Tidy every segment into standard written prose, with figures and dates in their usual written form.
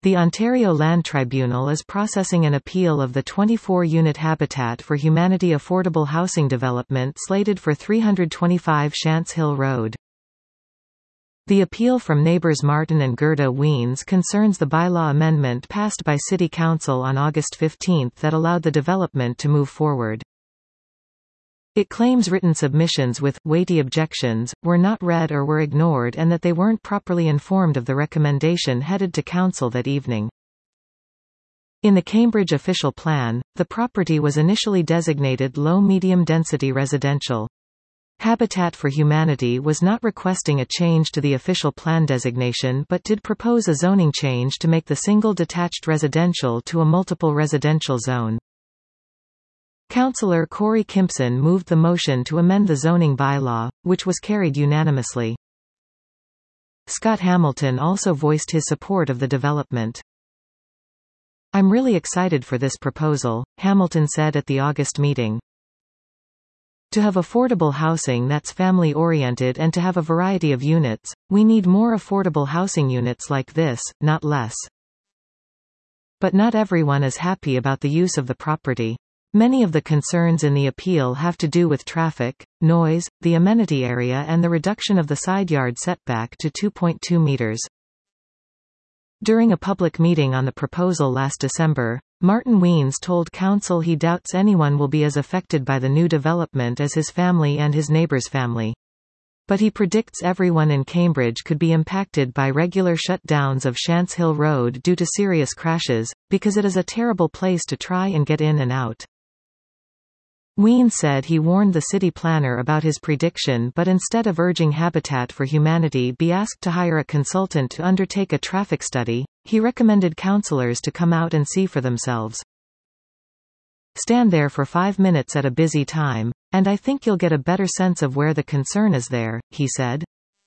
The Ontario Land Tribunal is processing an appeal of the 24-unit Habitat for Humanity affordable housing development slated for 325 Shants Hill Road. The appeal from neighbours Martin and Gerda Wiens concerns the bylaw amendment passed by City Council on August 15 that allowed the development to move forward. It claims written submissions with weighty objections were not read or were ignored and that they weren't properly informed of the recommendation headed to Council that evening. In the Cambridge official plan, the property was initially designated low-medium density residential. Habitat for Humanity was not requesting a change to the official plan designation but did propose a zoning change to make the single detached residential to a multiple residential zone. Councillor Corey Kimpson moved the motion to amend the zoning bylaw, which was carried unanimously. Scott Hamilton also voiced his support of the development. "I'm really excited for this proposal," Hamilton said at the August meeting. "To have affordable housing that's family-oriented and to have a variety of units, we need more affordable housing units like this, not less. But not everyone is happy about the use of the property. Many of the concerns in the appeal have to do with traffic, noise, the amenity area and the reduction of the side yard setback to 2.2 meters. During a public meeting on the proposal last December, Martin Wiens told Council he doubts anyone will be as affected by the new development as his family and his neighbour's family. But he predicts everyone in Cambridge could be impacted by regular shutdowns of Shants Hill Road due to serious crashes, because it is a terrible place to try and get in and out. Wiens said he warned the city planner about his prediction but instead of urging Habitat for Humanity be asked to hire a consultant to undertake a traffic study, he recommended councillors to come out and see for themselves. "Stand there for 5 minutes at a busy time, and I think you'll get a better sense of where the concern is there," he said.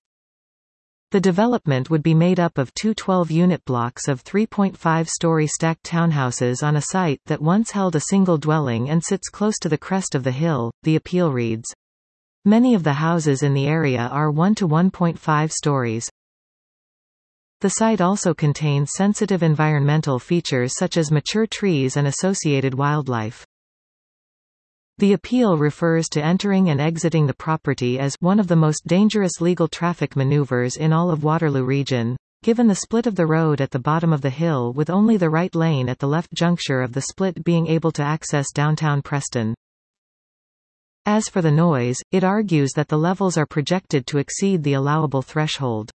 The development would be made up of two 12-unit blocks of 3.5-story stacked townhouses on a site that once held a single dwelling and sits close to the crest of the hill, the appeal reads. Many of the houses in the area are 1 to 1.5 stories. The site also contains sensitive environmental features such as mature trees and associated wildlife. The appeal refers to entering and exiting the property as one of the most dangerous legal traffic maneuvers in all of Waterloo Region, given the split of the road at the bottom of the hill with only the right lane at the left juncture of the split being able to access downtown Preston. As for the noise, it argues that the levels are projected to exceed the allowable threshold.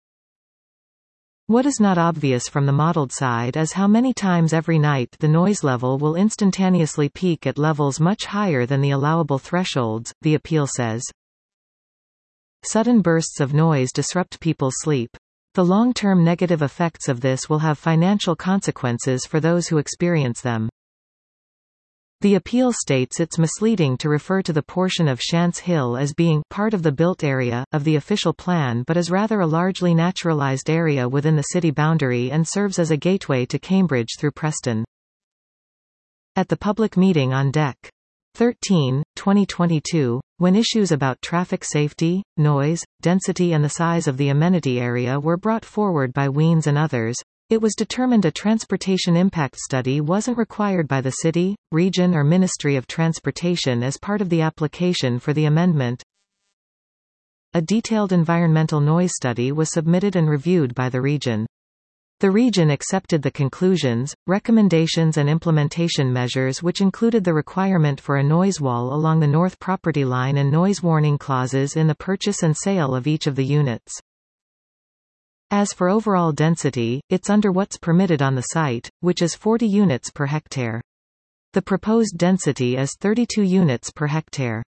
What is not obvious from the modeled side is how many times every night the noise level will instantaneously peak at levels much higher than the allowable thresholds, the appeal says. Sudden bursts of noise disrupt people's sleep. The long-term negative effects of this will have financial consequences for those who experience them. The appeal states it's misleading to refer to the portion of Shants Hill as being part of the built area of the official plan but is rather a largely naturalized area within the city boundary and serves as a gateway to Cambridge through Preston. At the public meeting on Dec. 13, 2022, when issues about traffic safety, noise, density and the size of the amenity area were brought forward by Wiens and others, it was determined a transportation impact study wasn't required by the city, region or Ministry of Transportation as part of the application for the amendment. A detailed environmental noise study was submitted and reviewed by the region. The region accepted the conclusions, recommendations and implementation measures which included the requirement for a noise wall along the north property line and noise warning clauses in the purchase and sale of each of the units. As for overall density, it's under what's permitted on the site, which is 40 units per hectare. The proposed density is 32 units per hectare.